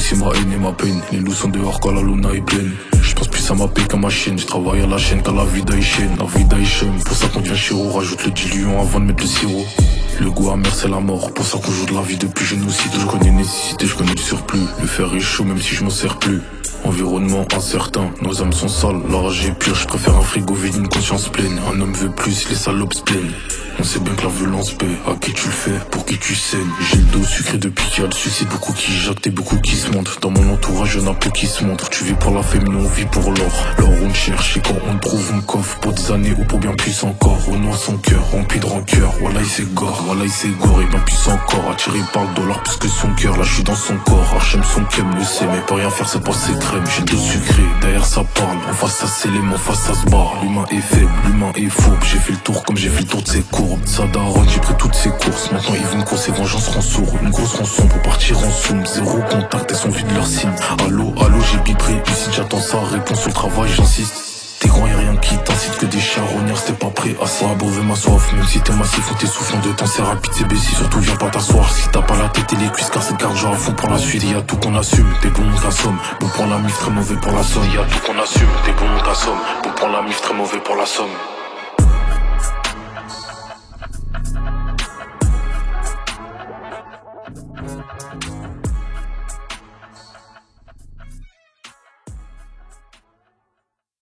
aussi ma haine et ma peine. Les loups sont dehors quand la luna est pleine. Je pense plus à ma paix qu'à ma chaîne. Je travaille à la chaîne qu'à la vie d'Aïchen. La vie d'Aïchen, pour ça qu'on devient chiro. Rajoute le diluant avant de mettre le sirop. Le goût amer c'est la mort, pour ça qu'on joue de la vie depuis génocide. Je connais nécessité, je connais le surplus. Le fer est chaud même si je m'en sers plus. Environnement incertain, nos âmes sont sales, la rage est pure, je préfère un frigo vide, une conscience pleine. Un homme veut plus, les salopes se plaignent. On sait bien que la violence paie, à qui tu le fais, pour qui tu saignes. J'ai le dos sucré depuis qu'il y a le suicide, beaucoup qui jactent et beaucoup qui se montrent. Dans mon entourage, y'en a peu qui se montrent. Tu vis pour la femme, nous on vit pour l'or. L'or on le cherche et quand on le trouve, on le coffre. Pour des années ou pour bien plus encore. On noie son cœur, rempli de rancœur. Voilà il s'égore, voilà il s'égore et bien plus encore. Attiré par le dollar plus que son cœur, là je suis dans son corps. Hachem son kem le sait, mais pas rien faire, c'est pas ses crèmes. J'ai le dos sucré, derrière ça parle. En face ça s'élève, en face ça se barre. L'humain est faible, l'humain est fourbe. J'ai fait le tour comme j'ai fait le tour de ses courbes. Ça daronne, j'ai pris toutes ses courses. Maintenant ils vont course et vengeance rend sourd. Une grosse rançon pour partir en soum. Zéro contact, elles sont vides leur signe. Allô, allô, j'ai bip réussi, j'attends ça. Réponse au travail, j'insiste. T'es grand, y'a rien qui t'incite que des charognards, c'était pas prêt à ça. Abreuver ma soif, même si t'es massif ou t'es soufflant de temps, c'est rapide, c'est baissé. Surtout viens pas t'asseoir si t'as pas la tête et les cuisses, car cette garde à fond pour la suite. Y'a tout qu'on assume, t'es bon, on t'assomme. Bon pour la mif, très mauvais pour la somme. Y'a tout qu'on assume, t'es bon, on t'assomme. Bon pour la mif, très mauvais pour la somme.